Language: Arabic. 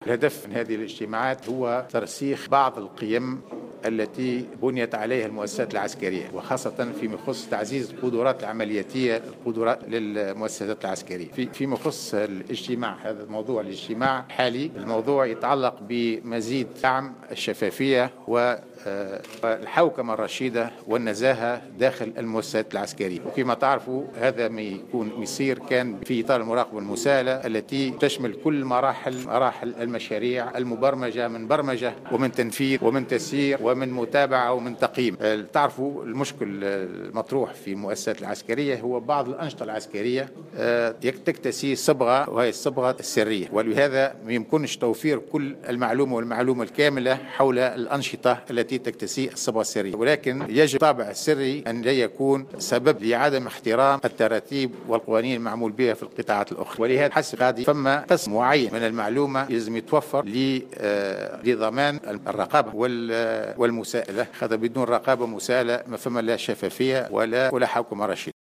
الهدف من هذه الاجتماعات هو ترسيخ بعض القيم التي بنيت عليها المؤسسات العسكرية، وخاصة فيما يخص تعزيز القدرات العملياتية، القدرات للمؤسسات العسكرية. فيما يخص الاجتماع، هذا موضوع الاجتماع الحالي، الموضوع يتعلق بمزيد دعم الشفافية والحوكمة الرشيدة والنزاهة داخل المؤسسات العسكرية. وكما تعرفوا هذا ما يصير كان في إطار المراقبة المساءلة التي تشمل كل مراحل المشاريع المبرمجة، من برمجة ومن تنفيذ ومن تسيير ومن متابعة ومن تقييم. تعرفوا المشكل المطروح في المؤسسات العسكرية هو بعض الأنشطة العسكرية تكتسي صبغة، وهي الصبغة السرية، ولهذا ما يمكنش توفير كل المعلومة الكاملة حول الأنشطة التي تكتسي الصبغة السرية، ولكن يجب الطابع السري أن لا يكون سبب لعدم احترام التراتيب والقوانين المعمول بها في القطاعات الأخرى. ولهذا حسب هذه فما قسم معين من المعلومة يلزم يتوفر لضمان الرقابة والمساءلة، هذا بدون رقابة ومساءلة ما فما لا شفافية ولا حوكمة رشيدة.